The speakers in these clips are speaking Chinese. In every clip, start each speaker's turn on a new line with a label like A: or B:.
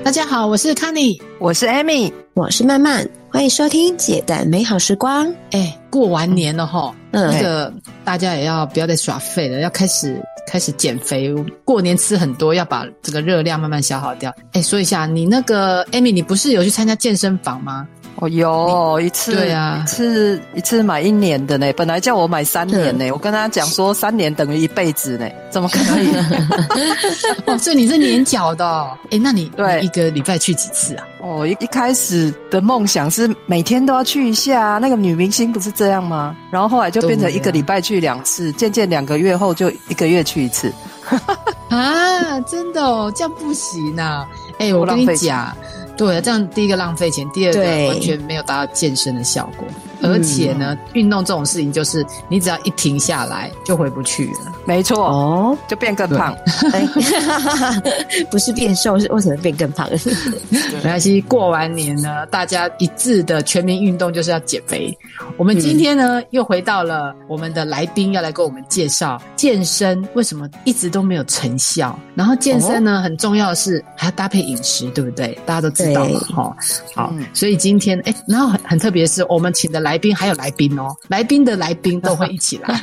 A: 大家好，我是 Connie，
B: 我是 Amy，
C: 我是曼曼，欢迎收听姐的美好时光。
A: 过完年了齁，那个大家也要不要再耍废了，要开始减肥。过年吃很多，要把这个热量慢慢消耗掉。说一下，你那个 Amy， 你不是有去参加健身房吗？
B: 有一次，对啊，一次买1年的呢，本来叫我买3年呢，我跟他讲说3年等于一辈子呢，怎么可以？
A: 所以你是年缴的哦。那你一个礼拜去几次啊？
B: 一开始的梦想是每天都要去一下，那个女明星不是这样吗？然后后来就变成1个礼拜去2次，渐渐2个月后就1个月去1次。
A: 啊，真的哦，这样不行啊！我跟你讲。对，这样第一个浪费钱，第二个完全没有达到健身的效果。而且呢，运动这种事情就是你只要一停下来就回不去了。
B: 没错，就变更胖。
C: 不是变瘦，是为什么变更胖？
A: 没关系，过完年呢，大家一致的全民运动就是要减肥。我们今天呢，又回到了我们的来宾要来跟我们介绍健身为什么一直都没有成效。然后健身呢，很重要的是还要搭配饮食，对不对？大家都知道嘛，好，所以今天然后很特别的是，我们请的来宾还有来宾哦，来宾的来宾都会一起来。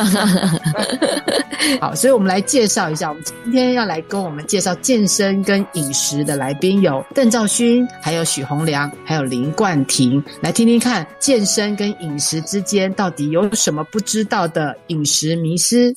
A: 好，所以我们来介绍一下，我们今天要来跟我们介绍健身跟饮食的来宾有邓兆勋，还有许宏良，还有林冠廷，来听听看健身跟饮食之间到底有什么不知道的饮食迷思。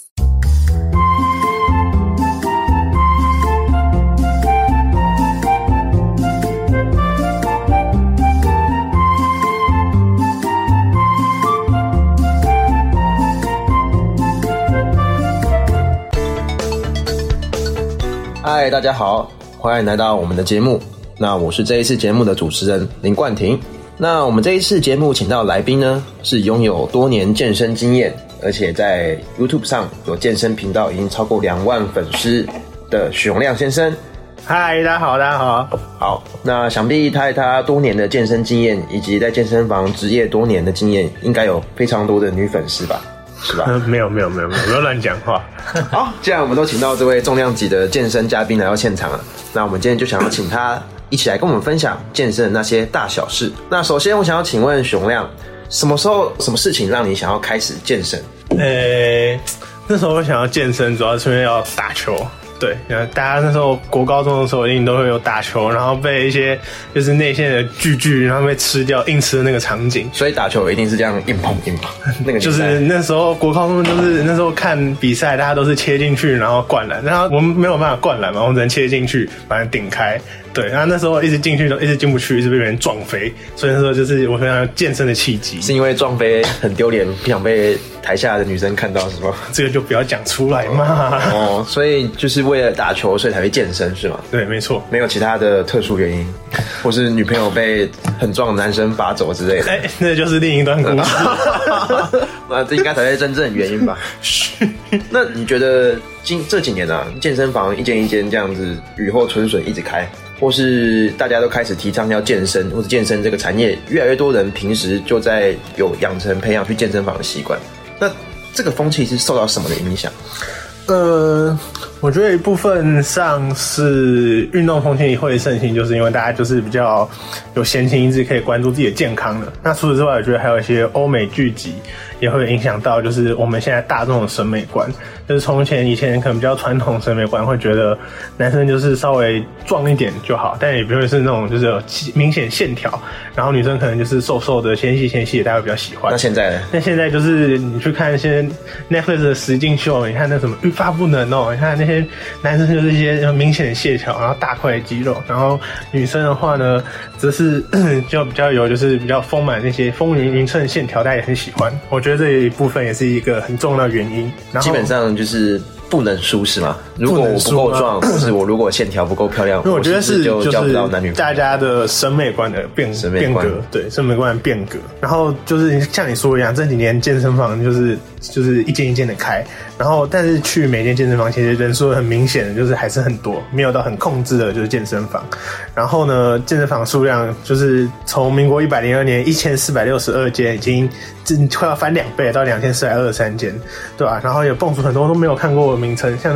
D: 嗨，大家好，欢迎来到我们的节目。那我是这一次节目的主持人林冠廷。那我们这一次节目请到的来宾呢，是拥有多年健身经验，而且在 YouTube 上有健身频道已经超过2万粉丝的许宏亮先生。
E: 嗨，大家好，大家好。
D: 好，那想必他多年的健身经验，以及在健身房职业多年的经验，应该有非常多的女粉丝吧？是吧？
E: 没有，不要乱讲话。
D: 好，既然我们都请到这位重量级的健身嘉宾来到现场了，那我们今天就想要请他一起来跟我们分享健身的那些大小事。那首先我想要请问许宏亮，什么时候什么事情让你想要开始健身？
E: 那时候我想要健身，主要是因为要打球。对，大家那时候国高中的时候一定都会有打球，然后被一些就是内线的巨，然后被吃掉硬吃的那个场景。
D: 所以打球一定是这样硬碰，那个
E: 就是那时候国高中就是那时候看比赛，大家都是切进去然后灌篮，然后我们没有办法灌篮嘛，我们只能切进去把它顶开。对，然后那时候一直进去都一直进不去，一直被别人撞飞，所以那时候就是我非常健身的契机。
D: 是因为撞飞很丢脸，不想被台下的女生看到是吗？
E: 这个就不要讲出来嘛。
D: 所以就是为了打球所以才会健身是吗？
E: 对，没错，
D: 没有其他的特殊原因，或是女朋友被很壮的男生拔走之类的。
E: 那就是另一段故事。
D: 那这应该才是真正的原因吧？那你觉得这几年啊，健身房一间一间这样子雨后春笋一直开，或是大家都开始提倡要健身，或是健身这个产业越来越多人平时就在有养成培养去健身房的习惯，那这个风气是受到什么的影响？
E: 我觉得一部分上是运动风气会盛行，就是因为大家就是比较有闲情逸致可以关注自己的健康的。那除此之外，我觉得还有一些欧美剧集也会影响到就是我们现在大众的审美观。就是以前可能比较传统审美观会觉得男生就是稍微壮一点就好，但也不会是那种就是有明显线条，然后女生可能就是瘦瘦的纤细的，大家会比较喜欢。
D: 那现在呢？
E: 那现在就是你去看一些 Netflix 的实境秀，你看那什么欲罢不能哦，你看那些男生就是一些明显的线条，然后大块的肌肉，然后女生的话呢则是就比较有就是比较丰满那些丰腴匀称线条，大家也很喜欢。我觉得这一部分也是一个很重要的原因。然后
D: 基本上就是不能输是吗？如果我不够壮，或是我如果线条不够漂亮，
E: 我觉得是
D: 就交不到男女朋友。
E: 大家的审美观的变革，对审美观的变革。然后就是像你说一样，这几年健身房就是一间一间的开，然后但是去每间健身房其实人数很明显的就是还是很多，没有到很控制的就是健身房。然后呢，健身房数量就是从民国102年1462间已经快要翻2倍到2423间，对吧？然后也蹦出很多都没有看过的名称，像那个馆长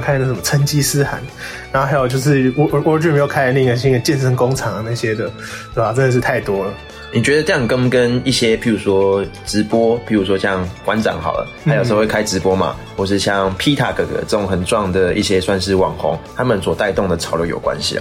E: 开的什么成吉思汗，然后还有就是我觉得没有开的那个新的健身工厂那些的，对吧？真的是太多了。
D: 你觉得这样跟不跟一些譬如说直播，譬如说像馆长好了，他有时候会开直播嘛，或是像 Pita 哥哥这种很壮的一些算是网红，他们所带动的潮流有关系啊？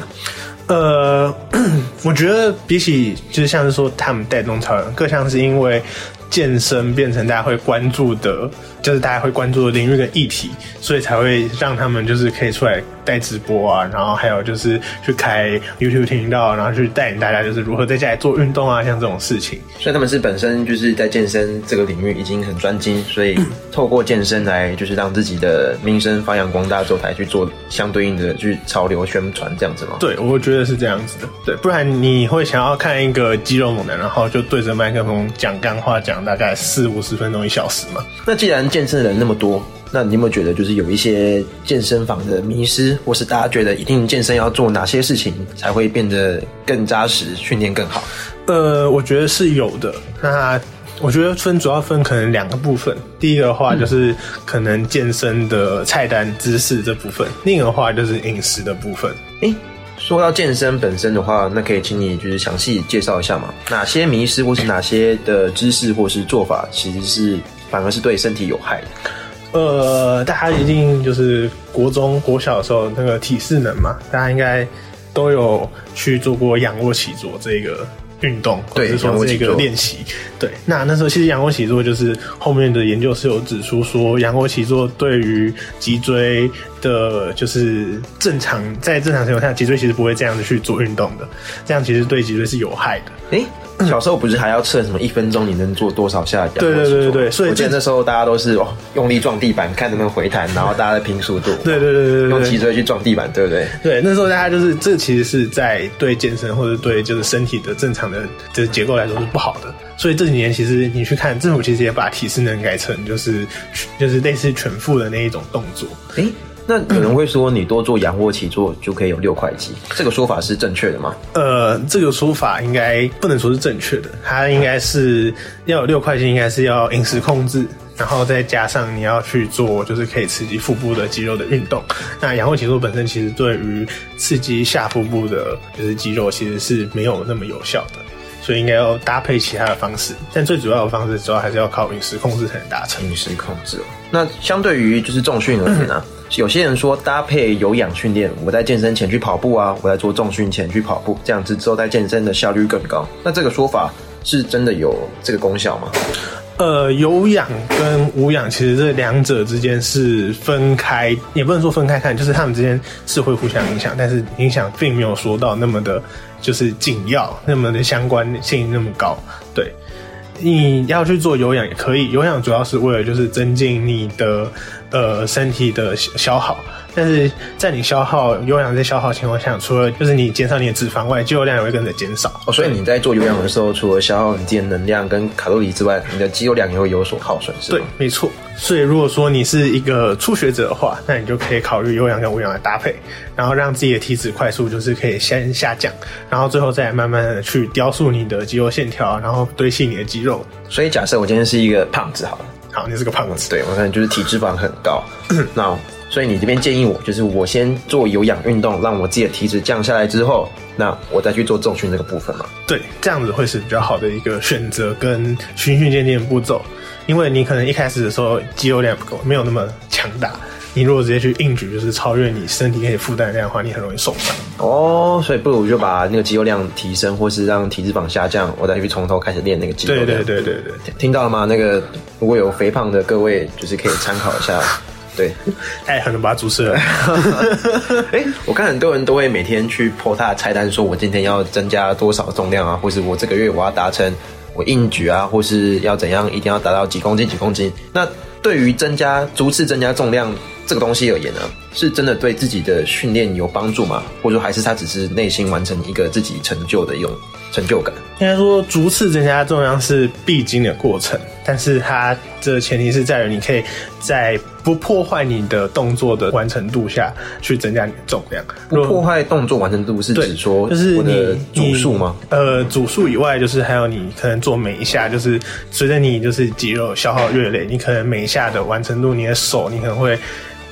E: 我觉得比起就是像是说他们带动潮流，更像是因为健身变成大家会关注的，就是大家会关注的领域跟议题，所以才会让他们就是可以出来带直播啊，然后还有就是去开 YouTube 频道，然后去带领大家就是如何在家里做运动啊，像这种事情。
D: 所以他们是本身就是在健身这个领域已经很专精，所以透过健身来就是让自己的名声发扬光大之后，才去做相对应的去潮流宣传这样子吗？
E: 对，我觉得是这样子的。对，不然你会想要看一个肌肉猛男，然后就对着麦克风讲干话，讲大概40-50分钟1小时嘛。
D: 那既然健身的人那么多，那你有没有觉得就是有一些健身房的迷思，或是大家觉得一定健身要做哪些事情才会变得更扎实，训练更好？
E: 我觉得是有的。那我觉得主要分可能2个部分。第一个的话就是可能健身的菜单姿势这部分，另一个的话就是饮食的部分。
D: 说到健身本身的话，那可以请你就是详细介绍一下嘛？哪些迷思或是哪些的知识或是做法，其实是反而是对身体有害的？
E: 大家一定就是国中国小的时候那个体适能嘛，大家应该都有去做过仰卧起坐这个运动，或者说这个练习。对，那时候其实仰卧起坐就是后面的研究是有指出说，仰卧起坐对于脊椎的，就是在正常情况下，脊椎其实不会这样子去做运动的，这样其实对脊椎是有害的。
D: 小时候不是还要测什么1分钟你能做多少下仰卧起坐？
E: 对，所以
D: 我记得那时候大家都是用力撞地板，看能不能回弹，然后大家在拼速度。对，用脊椎去撞地板，对不对？
E: 对，那时候大家就是这其实是在对健身或者对就是身体的正常的这结构来说是不好的。所以这几年其实你去看政府其实也把体适能改成就是类似全副的那一种动作。
D: 那有人会说你多做仰卧起坐就可以有6块肌，这个说法是正确的吗？
E: 这个说法应该不能说是正确的，它应该是要有6块肌，应该是要饮食控制，然后再加上你要去做就是可以刺激腹部的肌肉的运动。那仰卧起坐本身其实对于刺激下腹部的就是肌肉其实是没有那么有效的，所以应该要搭配其他的方式，但最主要的方式主要还是要靠饮食控制才能达成。
D: 饮食控制那相对于就是重训而言有些人说搭配有氧训练，我在健身前去跑步啊，我在做重训前去跑步，这样子之后在健身的效率更高。那这个说法是真的有这个功效吗？
E: 有氧跟无氧其实这2者之间是分开，也不能说分开看，就是他们之间是会互相影响，但是影响并没有说到那么的就是紧要，那么的相关性那么高。对，你要去做有氧也可以，有氧主要是为了就是增进你的身体的消耗，但是在你有氧在消耗情况下，除了就是你减少你的脂肪外，肌肉量也会跟着减少。
D: 所以你在做有氧的时候，除了消耗你自己的能量跟卡路里之外，你的肌肉量也会有所耗损，是吗？
E: 对，没错。所以如果说你是一个初学者的话，那你就可以考虑有氧跟无氧的搭配，然后让自己的体脂快速就是可以先下降，然后最后再慢慢的去雕塑你的肌肉线条，然后堆砌你的肌肉。
D: 所以假设我今天是一个胖子好了，
E: 好，你是个胖子，
D: 对，我可能就是体脂肪很高，那所以你这边建议我，就是我先做有氧运动，让我自己的体脂降下来之后，那我再去做重训这个部分嘛？
E: 对，这样子会是比较好的一个选择跟循序渐进的步骤，因为你可能一开始的时候肌肉量不够，没有那么强大。你如果直接去硬举，就是超越你身体可以负担的量的话，你很容易受伤。
D: 所以不如就把那个肌肉量提升，或是让体脂肪下降，我再去从头开始练那个肌肉量。对，听到了吗？那个如果有肥胖的各位，就是可以参考一下。对，
E: 很能把它主持人。
D: 我看很多人都会每天去 po 他的菜单，说我今天要增加多少重量啊，或是我这个月我要达成我硬举啊，或是要怎样，一定要达到几公斤。那对于逐次增加重量这个东西而言呢，是真的对自己的训练有帮助吗？或者说还是它只是内心完成一个自己成就的一种成就感？
E: 应该说逐次增加重量是必经的过程，但是它的前提是在于你可以在不破坏你的动作的完成度下去增加你的重量。
D: 不破坏动作完成度是指说
E: 就是
D: 我的组数吗？
E: 组数以外，就是还有你可能做每一下，就是随着你就是肌肉消耗越累，你可能每一下的完成度，你的手你可能会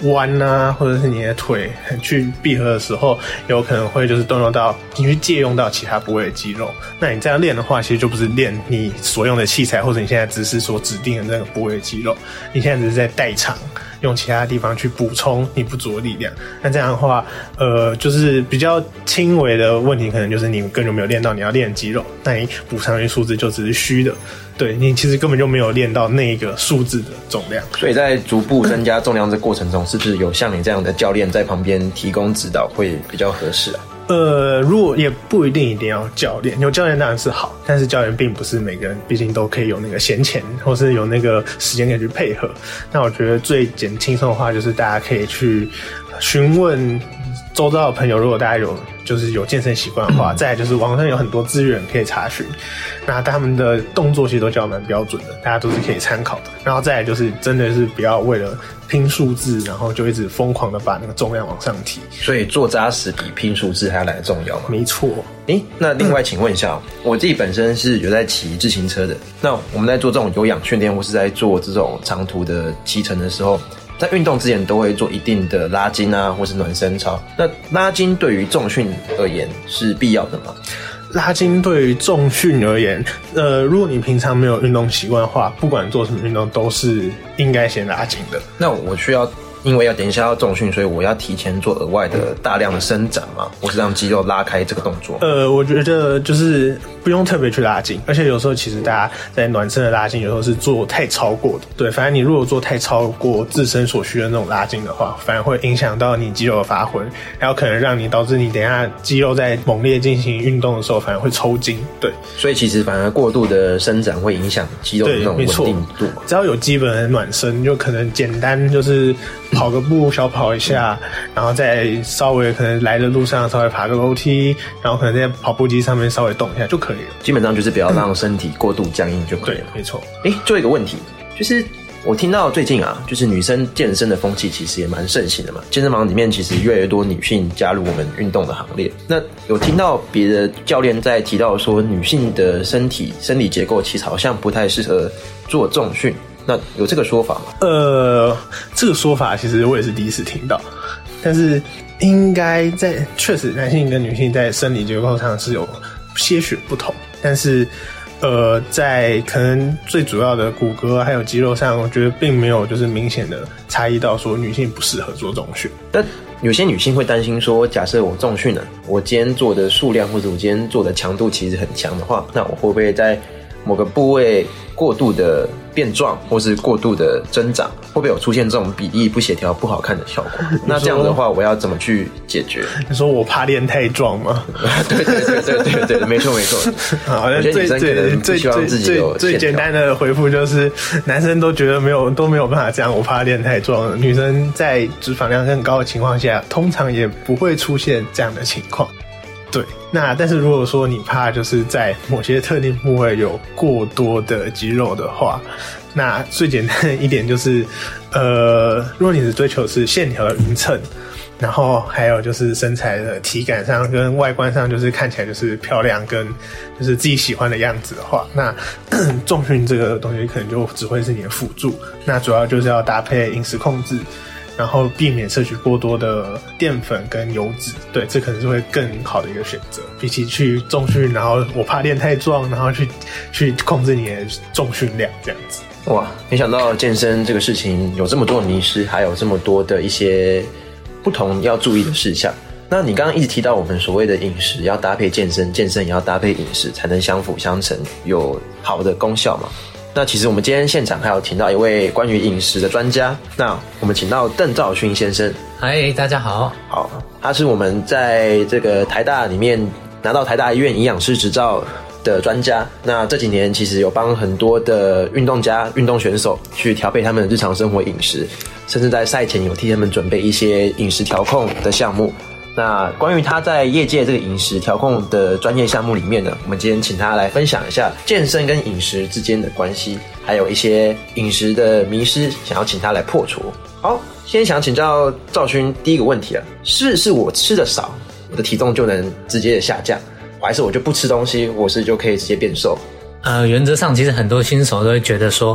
E: 弯啊，或者是你的腿去闭合的时候，有可能会就是动用到你去借用到其他部位的肌肉。那你这样练的话，其实就不是练你所用的器材或者你现在姿势所指定的那个部位的肌肉，你现在只是在代偿用其他地方去补充你不足的力量。那这样的话，就是比较轻微的问题，可能就是你根本就没有练到你要练的肌肉，那你补上去数字就只是虚的，对，你其实根本就没有练到那个数字的重量。
D: 所以在逐步增加重量这过程中，是不是有像你这样的教练在旁边提供指导会比较合适啊？
E: 如果也不一定一定要教练，有教练当然是好，但是教练并不是每个人，毕竟都可以有那个闲钱，或是有那个时间可以去配合。那我觉得最轻松的话，就是大家可以去询问周遭的朋友，如果大家有健身习惯的话，再来就是网上有很多资源可以查询，那他们的动作其实都教蛮标准的，大家都是可以参考的。然后再来就是真的是不要为了拼数字，然后就一直疯狂的把那个重量往上提。
D: 所以做扎实比拼数字还要来得重要吗？
E: 没错。
D: 那另外请问一下，我自己本身是有在骑自行车的，那我们在做这种有氧训练或是在做这种长途的骑乘的时候，在运动之前都会做一定的拉筋啊，或是暖身操。那拉筋对于重训而言是必要的吗？
E: 拉筋对于重训而言，如果你平常没有运动习惯的话，不管做什么运动都是应该先拉筋的。
D: 那我需要因为等一下要重训，所以我要提前做额外的大量的伸展嘛，或是让肌肉拉开这个动作。
E: 我觉得就是不用特别去拉筋，而且有时候其实大家在暖身的拉筋，有时候是做太超过的。对，反正你如果做太超过自身所需的那种拉筋的话，反而会影响到你肌肉的发挥，然后可能让你导致你等一下肌肉在猛烈进行运动的时候，反而会抽筋。对，
D: 所以其实反而过度的伸展会影响肌肉的那种稳定度。
E: 只要有基本的暖身，就可能简单就是跑个步，小跑一下，然后再稍微可能来的路上稍微爬个楼梯，然后可能在跑步机上面稍微动一下就可以了。
D: 基本上就是不要让身体过度僵硬就可以了。
E: 对，没错。
D: 最后一个问题就是我听到最近啊，就是女生健身的风气其实也蛮盛行的嘛，健身房里面其实越来越多女性加入我们运动的行列。那有听到别的教练在提到说，女性的生理结构其实好像不太适合做重训，那有这个说法吗？
E: 这个说法其实我也是第一次听到，但是应该确实男性跟女性在生理结构上是有些许不同，但是在可能最主要的骨骼还有肌肉上，我觉得并没有就是明显的差异到说女性不适合做重训。
D: 但有些女性会担心说，假设我重训了，我今天做的数量或者我今天做的强度其实很强的话，那我会不会在某个部位过度的变壮，或是过度的增长，会不会有出现这种比例不协调、不好看的效果？那这样的话，我要怎么去解决？
E: 你说我怕练太壮吗？
D: 对，没错。
E: 好像最简单的回复就是，男生都觉得都没有办法这样，我怕练太壮。女生在脂肪量更高的情况下，通常也不会出现这样的情况。对，那但是如果说你怕就是在某些特定部位有过多的肌肉的话，那最简单的一点就是，如果你的追求是线条的匀称，然后还有就是身材的体感上跟外观上就是看起来就是漂亮跟就是自己喜欢的样子的话，那重训这个东西可能就只会是你的辅助，那主要就是要搭配饮食控制，然后避免摄取过多的淀粉跟油脂，对，这可能是会更好的一个选择，比起去重训，然后我怕练太壮，然后去控制你的重训量这样子。
D: 哇，没想到健身这个事情有这么多的迷思，还有这么多的一些不同要注意的事项。那你刚刚一直提到我们所谓的饮食要搭配健身，健身也要搭配饮食，才能相辅相成，有好的功效嘛？那其实我们今天现场还有请到一位关于饮食的专家，那我们请到邓兆勋先生。
F: 嗨，大家好。
D: 好，他是我们在这个台大里面拿到台大医院营养师执照的专家。那这几年其实有帮很多的运动家、运动选手去调配他们的日常生活饮食，甚至在赛前有替他们准备一些饮食调控的项目。那关于他在业界这个饮食调控的专业项目里面呢，我们今天请他来分享一下健身跟饮食之间的关系，还有一些饮食的迷思，想要请他来破除。好，先想请教兆勋第一个问题了，是我吃的少，我的体重就能直接的下降，还是我就不吃东西，我就可以直接变瘦？
F: 原则上其实很多新手都会觉得说，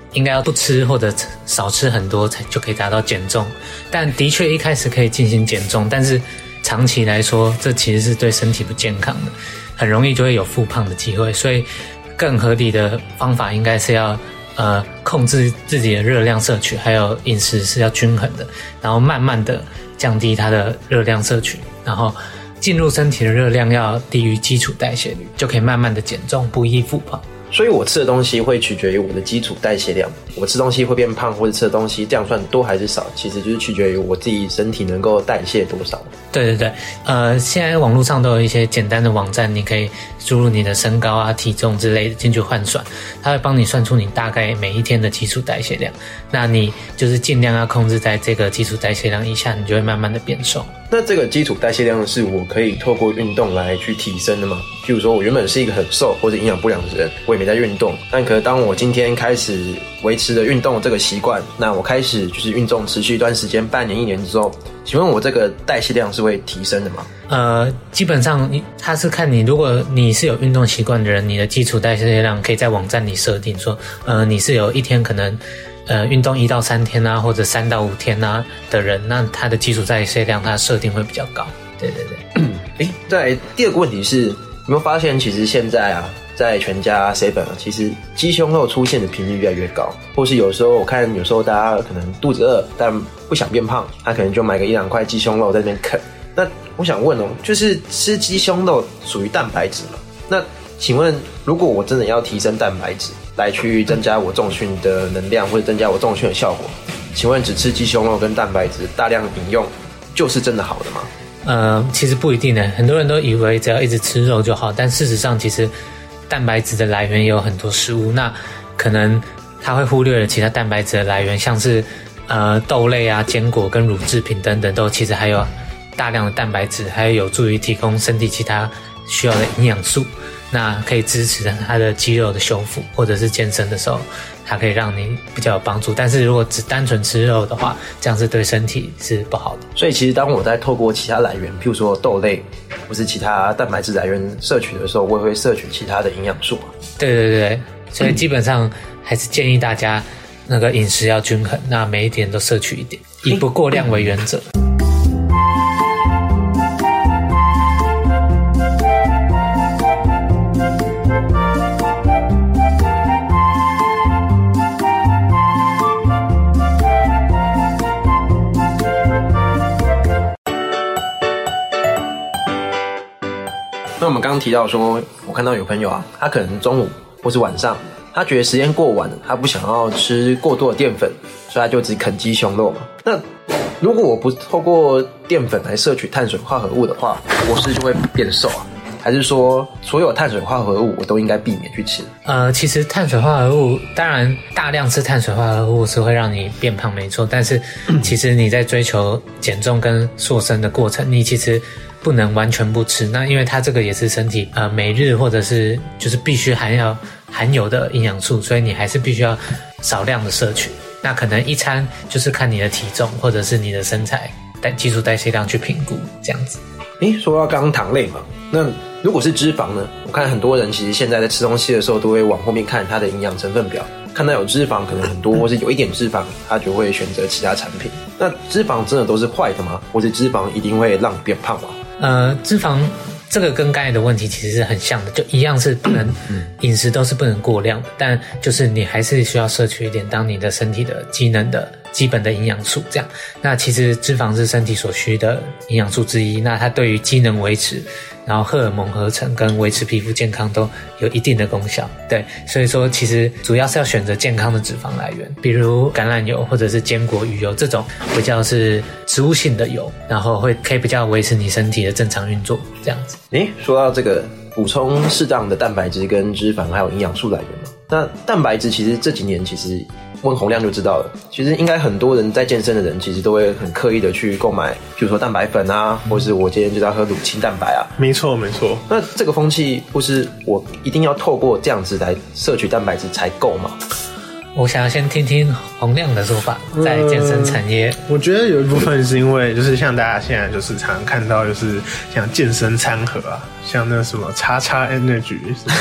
F: 应该要不吃或者少吃很多才就可以达到减重。但的确一开始可以进行减重，但是长期来说，这其实是对身体不健康的，很容易就会有复胖的机会。所以更合理的方法应该是要控制自己的热量摄取，还有饮食是要均衡的，然后慢慢的降低它的热量摄取，然后进入身体的热量要低于基础代谢率，就可以慢慢的减重，不易复胖。
D: 所以我吃的东西会取决于我的基础代谢量，我吃东西会变胖或者吃的东西这样算多还是少，其实就是取决于我自己身体能够代谢多少。
F: 对对对，现在网络上都有一些简单的网站，你可以输入你的身高啊、体重之类的进去换算，它会帮你算出你大概每一天的基础代谢量。那你就是尽量要控制在这个基础代谢量以下，你就会慢慢的变瘦。
D: 那这个基础代谢量是我可以透过运动来去提升的吗？譬如说我原本是一个很瘦或者营养不良的人，我也没在运动，但可是当我今天开始维持了运动这个习惯，那我开始就是运动持续一段时间，半年、1年之后，请问我这个代谢量是会提升的吗？
F: 基本上它是看你，如果你是有运动习惯的人，你的基础代谢量可以在网站里设定说，你是有一天可能运动1到3天啊，或者3到5天啊的人，那他的基础代谢量它设定会比较高。对对对。
D: 再来第二个问题是，有没有发现其实现在啊，在全家 7 其实鸡胸肉出现的频率越来越高，或是有时候我看有时候大家可能肚子饿但不想变胖，他可能就买个1-2块鸡胸肉在那边啃。那我想问就是吃鸡胸肉属于蛋白质吗？那请问如果我真的要提升蛋白质来去增加我重训的能量或者增加我重训的效果，请问只吃鸡胸肉跟蛋白质大量饮用就是真的好的吗？
F: 其实不一定的，很多人都以为只要一直吃肉就好，但事实上其实蛋白质的来源也有很多食物，那可能他会忽略了其他蛋白质的来源，像是豆类啊、坚果跟乳制品等等，都其实还有大量的蛋白质，还有助于提供身体其他需要的营养素，那可以支持它的肌肉的修复，或者是健身的时候它可以让你比较有帮助。但是如果只单纯吃肉的话，这样是对身体是不好的。
D: 所以其实当我在透过其他来源，譬如说豆类或是其他蛋白质来源摄取的时候，我也会摄取其他的营养素。
F: 对对对，所以基本上还是建议大家那个饮食要均衡，那每一点都摄取一点，以不过量为原则。
D: 那我们刚刚提到说，我看到有朋友啊，他可能中午或是晚上，他觉得时间过晚了，他不想要吃过多的淀粉，所以他就只啃鸡胸肉嘛。那如果我不透过淀粉来摄取碳水化合物的话，我是就会变瘦啊？还是说所有碳水化合物我都应该避免去吃？
F: 其实碳水化合物，当然大量吃碳水化合物是会让你变胖没错，但是其实你在追求减重跟塑身的过程，你其实不能完全不吃，那因为它这个也是身体每日或者是就是必须含有的营养素，所以你还是必须要少量的摄取。那可能一餐就是看你的体重或者是你的身材基础代谢量去评估这样子。
D: 说到刚刚糖类嘛，那如果是脂肪呢？我看很多人其实现在在吃东西的时候都会往后面看它的营养成分表，看到有脂肪可能很多或是有一点脂肪，他就会选择其他产品。那脂肪真的都是坏的吗？或是脂肪一定会让你变胖吗？
F: 脂肪这个跟刚才的问题其实是很像的，就一样是不能饮食都是不能过量的，但就是你还是需要摄取一点当你的身体的机能的基本的营养素这样。那其实脂肪是身体所需的营养素之一，那它对于机能维持，然后荷尔蒙合成跟维持皮肤健康都有一定的功效。对，所以说其实主要是要选择健康的脂肪来源，比如橄榄油或者是坚果、鱼油这种比较是植物性的油，然后可以比较维持你身体的正常运作这样子。
D: 说到这个补充适当的蛋白质跟脂肪还有营养素来源嘛，那蛋白质其实这几年其实问洪亮就知道了，其实应该很多人在健身的人其实都会很刻意的去购买，比如说蛋白粉啊，或是我今天就要喝乳清蛋白啊。
E: 没错没错。
D: 那这个风气不是我一定要透过这样子来摄取蛋白质才够吗？
F: 我想要先听听洪亮的说法，在健身产业。
E: 我觉得有一部分是因为就是像大家现在就是常常看到就是像健身餐盒啊，像那什么叉叉 Energy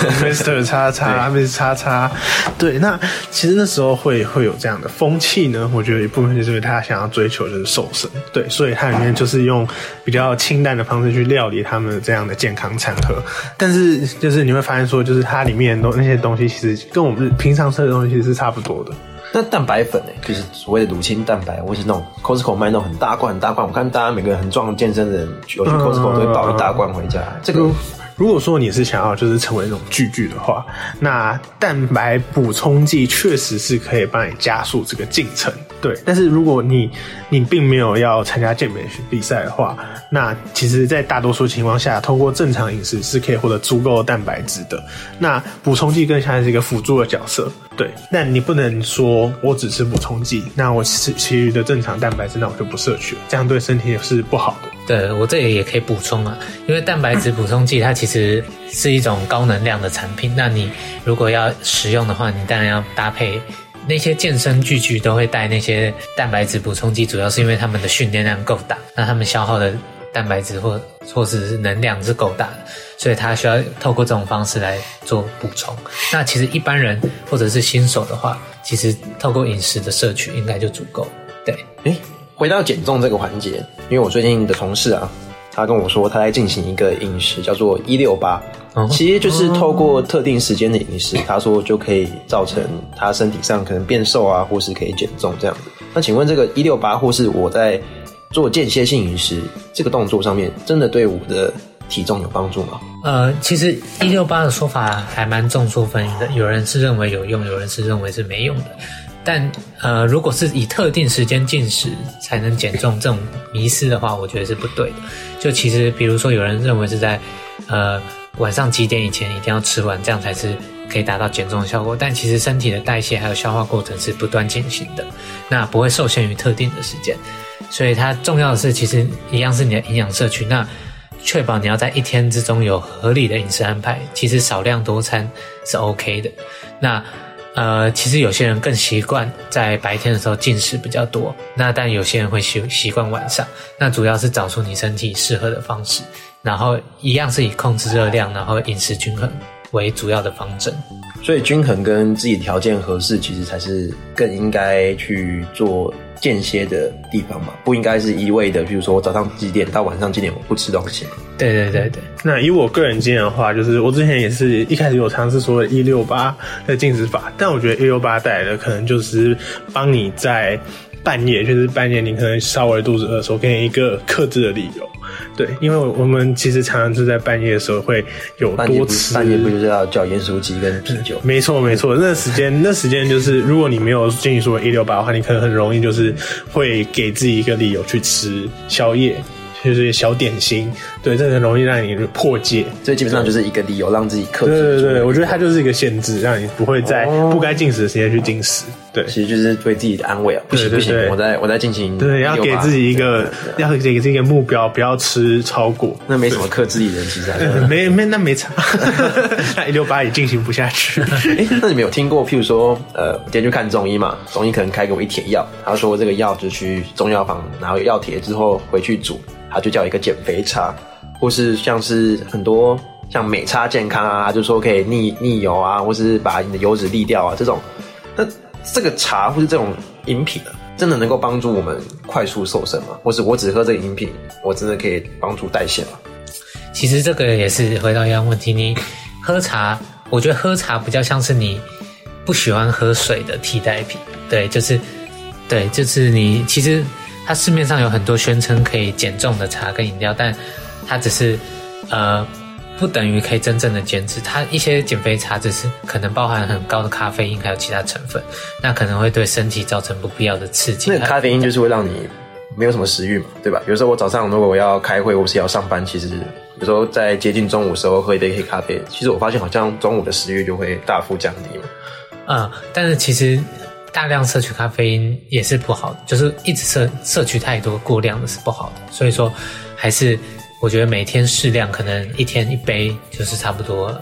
E: Mr. 叉叉 Miss 叉叉，对，那其实那时候会有这样的风气呢。我觉得一部分就是因为他想要追求就是瘦身，对，所以它里面就是用比较清淡的方式去料理他们这样的健康餐盒。但是就是你会发现说，就是它里面的那些东西其实跟我们平常吃的东西其实是差不多的。
D: 那蛋白粉就是所谓的乳清蛋白，或是那种 Costco 卖那种很大罐很大罐，我看大家每个很壮的健身的人有去 Costco 都会抱一大罐回家。这个
E: 如果说你是想要就是成为那种巨的话，那蛋白补充剂确实是可以帮你加速这个进程，对。但是如果你并没有要参加健美比赛的话，那其实在大多数情况下，通过正常饮食是可以获得足够的蛋白质的。那补充剂更像是一个辅助的角色，对。但你不能说我只吃补充剂，那我其余的正常蛋白质那我就不摄取了，这样对身体也是不好的。
F: 对，我这里也可以补充啊，因为蛋白质补充剂它其实是一种高能量的产品，那你如果要使用的话，你当然要搭配。那些健身巨巨都会带那些蛋白质补充剂，主要是因为他们的训练量够大，那他们消耗的蛋白质或是能量是够大的，所以他需要透过这种方式来做补充。那其实一般人或者是新手的话，其实透过饮食的摄取应该就足够。对，
D: 回到减重这个环节，因为我最近的同事啊，他跟我说他在进行一个饮食叫做168，其实就是透过特定时间的饮食，他说就可以造成他身体上可能变瘦啊，或是可以减重这样子。那请问这个168或是我在做间歇性饮食这个动作上面，真的对我的体重有帮助吗？
F: 其实168的说法还蛮众说纷纭的，有人是认为有用，有人是认为是没用的。但如果是以特定时间进食才能减重这种迷思的话，我觉得是不对的。就其实比如说有人认为是在晚上几点以前一定要吃完，这样才是可以达到减重的效果，但其实身体的代谢还有消化过程是不断进行的，那不会受限于特定的时间。所以它重要的是其实一样是你的营养摄取，那确保你要在一天之中有合理的饮食安排，其实少量多餐是 OK 的。那其实有些人更习惯在白天的时候进食比较多，那但有些人会习惯晚上，那主要是找出你身体适合的方式，然后一样是以控制热量，然后饮食均衡为主要的方针。
D: 所以均衡跟自己条件合适，其实才是更应该去做间歇的地方嘛，不应该是一味的，比如说我早上几点到晚上几点我不吃东西。
F: 对。
E: 那以我个人经验的话，就是我之前也是一开始有尝试说的168的进食法，但我觉得168带来的可能就是帮你在半夜，就是半夜你可能稍微肚子饿的时候，给你一个克制的理由。对，因为我们其实常常是在半夜的时候会有多吃，
D: 半夜不就是要叫盐酥鸡跟啤酒？
E: 没错，那时间就是如果你没有建议说168的话，你可能很容易就是会给自己一个理由去吃宵夜。就是小点心，对，这很容易让你破戒，
D: 这基本上就是一个理由让自己克制。
E: 对，我觉得它就是一个限制，让你不会在不该进食的时间去进食。对，
D: 其实就是对自己的安慰啊，不行，我在进行。
E: 对，要给自己一个目标，不要吃超过。
D: 那没什么克制力的，其实
E: 那没差，那168也进行不下去。
D: 那你们有听过，譬如说，今天去看中医嘛，中医可能开给我一帖药，他说这个药就去中药房拿个药帖之后回去煮。他就叫一个减肥茶，或是像是很多像美差健康啊，就说可以逆油啊，或是把你的油脂沥掉啊，这种。那这个茶或是这种饮品啊，真的能够帮助我们快速瘦身吗？或是我只喝这个饮品，我真的可以帮助代谢吗？
F: 其实这个也是回到一样问题，你喝茶，我觉得喝茶比较像是你不喜欢喝水的替代品。对，就是你其实。它市面上有很多宣称可以减重的茶跟饮料，但它只是不等于可以真正的减脂。它一些减肥茶只是可能包含很高的咖啡因还有其他成分，那可能会对身体造成不必要的刺激。
D: 那个咖啡因就是会让你没有什么食欲嘛，对吧？有时候我早上如果我要开会或是要上班，其实有时候在接近中午的时候喝一杯黑咖啡，其实我发现好像中午的食欲就会大幅降低嘛。
F: 但是其实大量摄取咖啡因也是不好的，就是一直摄取太多过量的是不好的，所以说还是我觉得每天适量，可能一天一杯就是差不多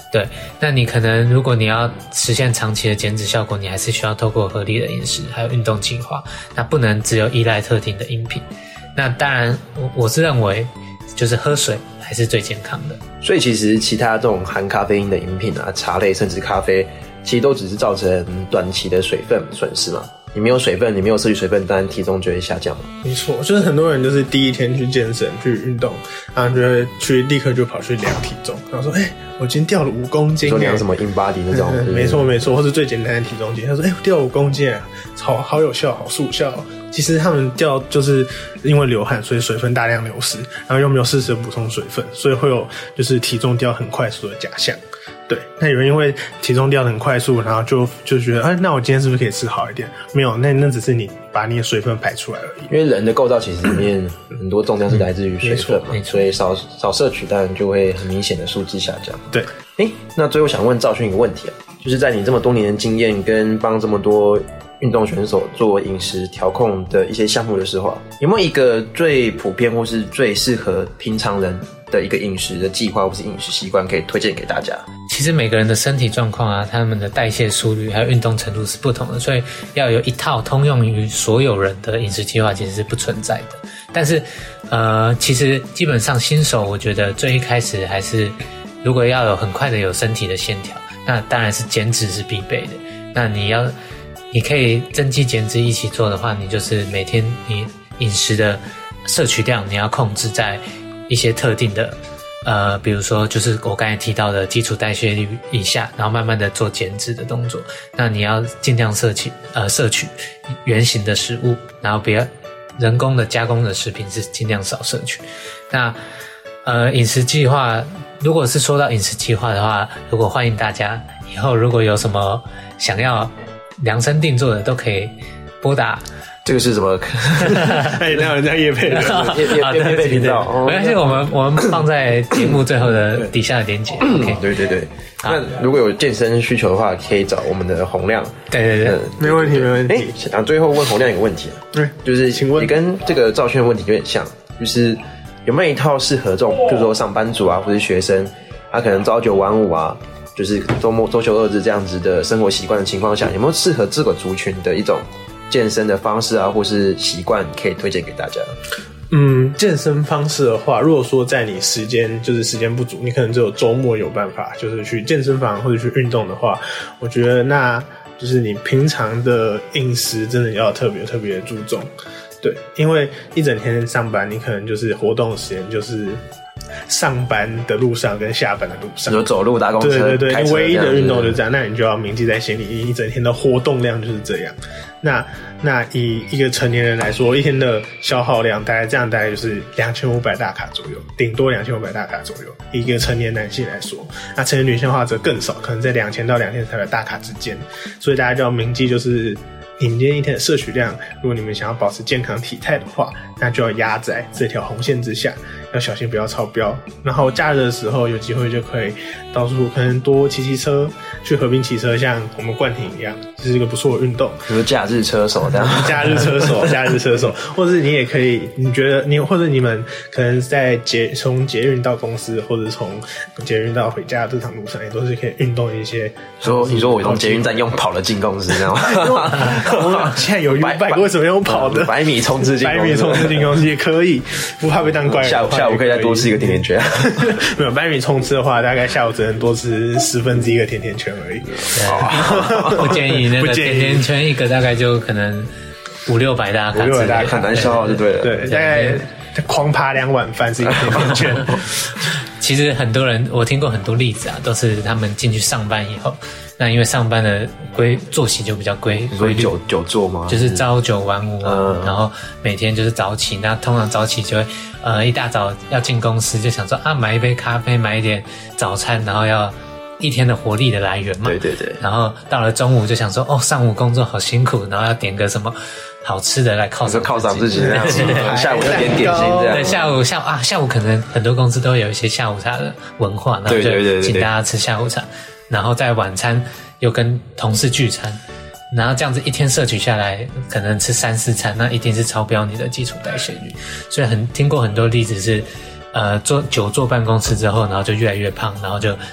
F: 对，那你可能如果你要实现长期的减脂效果，你还是需要透过合理的饮食还有运动计划，那不能只有依赖特定的饮品。那当然我是认为就是喝水还是最健康的。
D: 所以其实其他这种含咖啡因的饮品啊，茶类甚至咖啡，其实都只是造成短期的水分损失嘛。你没有水分，你没有摄取水分，当然体重就会下降嘛。
E: 没错，就是很多人就是第一天去健身去运动，然后就会立刻就跑去量体重，然后说我今天掉了5公斤。
D: 说量什么 InBody 那种。
E: 没错没错，或是最简单的体重计，他说我掉了5公斤啊，好有效，好速效。其实他们掉就是因为流汗，所以水分大量流失，然后又没有适时补充水分，所以会有就是体重掉很快速的假象。对，那有人因为体重掉得很快速，然后就觉得那我今天是不是可以吃好一点？没有，那只是你把你的水分排出来而已。
D: 因为人的构造其实里面很多重量是来自于水分嘛，所以少摄取当然就会很明显的数字下降。
E: 对，
D: 那最后想问兆勋一个问题啊，就是在你这么多年的经验跟帮这么多运动选手做饮食调控的一些项目的时候，有没有一个最普遍或是最适合平常人的一个饮食的计划或是饮食习惯可以推荐给大家？
F: 其实每个人的身体状况啊，他们的代谢速率还有运动程度是不同的，所以要有一套通用于所有人的饮食计划其实是不存在的。但是其实基本上新手我觉得最一开始还是如果要有很快的有身体的线条，那当然是减脂是必备的。那你可以增肌减脂一起做的话，你就是每天你饮食的摄取量你要控制在一些特定的比如说就是我刚才提到的基础代谢率以下，然后慢慢的做减脂的动作。那你要尽量摄取原型的食物，然后不要人工的加工的食品是尽量少摄取。那饮食计划，如果是说到饮食计划的话，如果欢迎大家以后如果有什么想要量身定做的，都可以拨打。
D: 这个是什么？
E: 那有人家业配的
D: 业配频道，
F: 没关系，我们放在节目最后的底下的连结。OK，
D: 对。那如果有健身需求的话，可以找我们的洪亮。
F: 对，
E: 没问题。
D: 最后问洪亮一个问题，就是请问，你跟这个兆勋的问题有点像，就是有没有一套适合这种，比如说上班族啊，或是学生，他可能朝9晚5啊，就是周休2日这样子的生活习惯的情况下，有没有适合这个族群的一种健身的方式啊，或是习惯可以推荐给大家？
E: 健身方式的话，如果说在你时间不足，你可能只有周末有办法，就是去健身房或者去运动的话，我觉得那就是你平常的饮食真的要特别的注重。对，因为一整天上班，你可能就是活动的时间就是上班的路上跟下班的路上，
D: 有走路搭公车，
E: 对，你唯一的运动就这样，那你就要铭记在心里，一整天的活动量就是这样。那以一个成年人来说，一天的消耗量大概就是2500大卡左右，顶多2500大卡左右。以一个成年男性来说，那成年女性的话则更少，可能在2000到2300大卡之间。所以大家就要铭记，就是你们今天一天的摄取量，如果你们想要保持健康体态的话，那就要压在这条红线之下，要小心不要超标。然后假日的时候有机会就可以到处可能多骑车，去河滨骑车，像我们冠廷一样，这是一个不错的运动。
D: 比如假日车手这样，
E: 假日车手，或者是你也可以，你觉得或者你们可能在从捷运到公司，或者从捷运到回家的这趟路上，也都是可以运动一些。
D: 你说我从捷运站用跑的进公司，这样吗？
E: 现在有100个为什么用跑的
D: ？100米冲刺进
E: 公司也可以，不怕被当怪人。
D: 下午可以再多吃一个甜甜圈。
E: 没有100米冲刺的话，大概下午只能多吃1/10个甜甜圈而已。
F: 不建议那个甜甜圈一个大概就可能500-600大卡，
D: 很难消耗就对了。
E: 对，大概狂扒2碗饭是一个甜甜圈。
F: 其实很多人我听过很多例子啊，都是他们进去上班以后，那因为上班的作息就比较规律，
D: 久坐吗？
F: 就是朝9晚5然后每天就是早起，那通常早起就会一大早要进公司，就想说买一杯咖啡，买一点早餐，然后要一天的活力的来源嘛。
D: 对。
F: 然后到了中午就想说上午工作好辛苦，然后要点个什么好吃的来犒赏
D: 自己，这样子。下午要点心这样。
F: 对，下午可能很多公司都会有一些下午茶的文化，然后就请大家吃下午茶，然后在晚餐又跟同事聚餐，然后这样子一天摄取下来，可能吃3-4餐，那一定是超标你的基础代谢率。所以听过很多例子是，久坐办公室之后，然后就越来越胖，然后就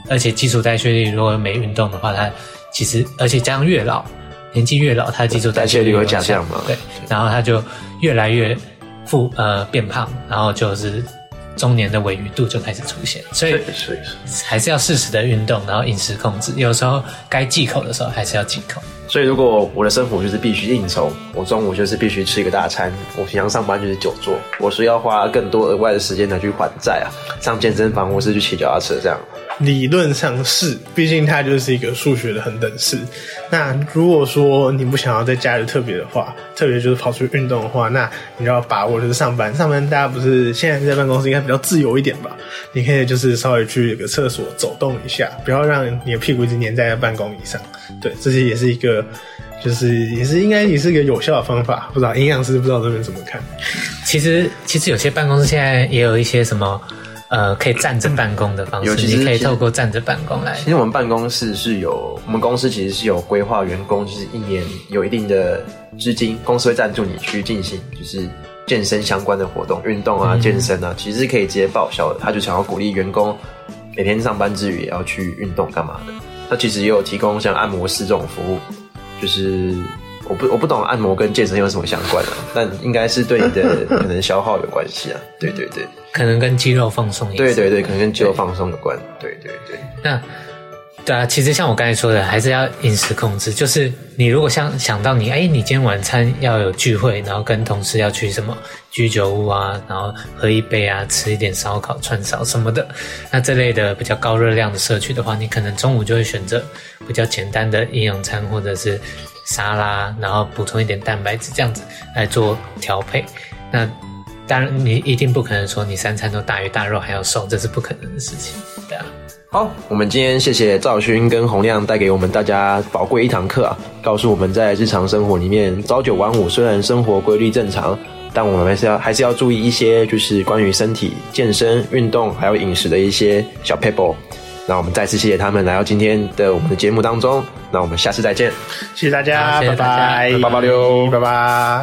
F: 而且基础代谢率如果没运动的话，它其实而且加上年纪越老，它的基础代谢率会下降嘛，对，然后它就越来越变胖，然后就是中年的鲔鱼肚就开始出现，所以还是要适时的运动，然后饮食控制，有时候该忌口的时候还是要忌口。
D: 所以如果我的生活就是必须应酬，我中午就是必须吃一个大餐，我平常上班就是久坐，我是要花更多额外的时间来去还债啊，上健身房或是去骑脚踏车这样。
E: 理论上是，毕竟它就是一个数学的恒等式。那如果说你不想要在假日特别就是跑出去运动的话，那你就要把握就是上班大家不是现在在办公室应该比较自由一点吧？你可以就是稍微去个厕所走动一下，不要让你的屁股一直黏在办公椅上。对，这些也是一个应该也是一个有效的方法。不知道营养师不知道这边怎么看？其
F: 实有些办公室现在也有一些什么可以站着办公的方式，你可以透过站着办公来。
D: 其实我们办公室我们公司其实是有规划员工，就是一年有一定的资金，公司会赞助你去进行就是健身相关的活动，运动啊、健身啊，其实是可以直接报销的。他就想要鼓励员工每天上班之余也要去运动干嘛的。他其实也有提供像按摩师这种服务，就是我不懂按摩跟健身有什么相关啊，但应该是对你的可能消耗有关系啊。对对对，
F: 可能跟肌肉放松也是。
D: 对对对，可能跟肌肉放松有关。对对对。
F: 那对啊，其实像我刚才说的，还是要饮食控制。就是你如果想到你今天晚餐要有聚会，然后跟同事要去什么居酒屋啊，然后喝一杯啊，吃一点烧烤、串烧什么的，那这类的比较高热量的摄取的话，你可能中午就会选择比较简单的营养餐，或者是沙拉，然后补充一点蛋白质，这样子来做调配。那当然，你一定不可能说你3餐都大鱼大肉还要瘦，这是不可能的事情，对啊。
D: 好，我们今天谢谢兆勋跟洪亮带给我们大家宝贵一堂课啊，告诉我们在日常生活里面朝9晚5，虽然生活规律正常，但我们还是要注意一些就是关于身体健身、运动还有饮食的一些小撇步。那我们再次谢谢他们来到今天的我们的节目当中，那我们下次再见，
E: 谢谢大家，
F: 拜拜
D: ，886，
E: 拜拜。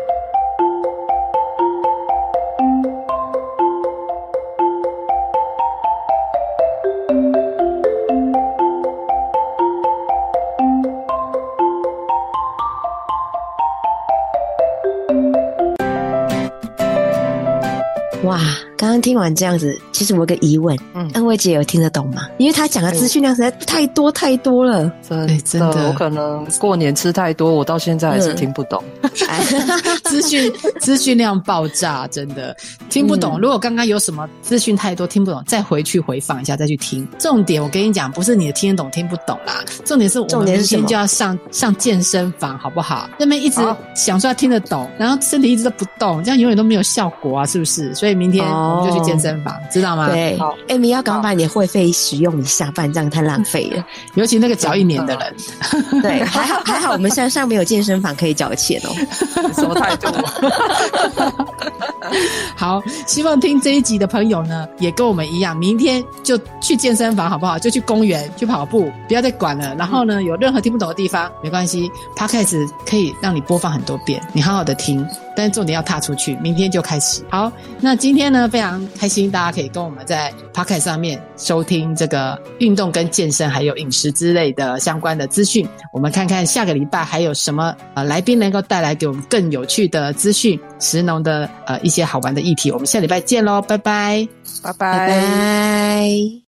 C: 哇，刚刚听完这样子，其实我有个疑问，恩惠姐有听得懂吗？因为她讲的资讯量实在太多了。
B: 真的，我可能过年吃太多，我到现在还是听不懂。
A: 资讯量爆炸，真的听不懂。如果刚刚有什么资讯太多听不懂，再回去回放一下再去听。重点我跟你讲，不是你的听得懂听不懂啦，重点是我们明天就要上健身房，好不好？那边一直想说要听得懂，然后身体一直都不动，这样永远都没有效果啊，是不是？所以明天我们就去健身房，知道吗？
C: 对，Amy 要赶快把你的会费使用一下，不然这样太浪费了。
A: 尤其那个缴1年的人，
C: 对，还好我们上面有健身房可以缴钱哦。
B: 什么态度？
A: 好，希望听这一集的朋友呢，也跟我们一样，明天就去健身房好不好？就去公园去跑步，不要再管了。然后呢，有任何听不懂的地方没关系 ，Podcast 可以让你播放很多遍，你好好的听。但是重点要踏出去，明天就开始。好，那今天呢非常开心，大家可以跟我们在 Podcast 上面收听这个运动跟健身还有饮食之类的相关的资讯。我们看看下个礼拜还有什么来宾能够带来给我们更有趣的资讯，食农的一些好玩的议题。我们下礼拜见咯，拜拜，
B: 拜拜。
C: 拜拜。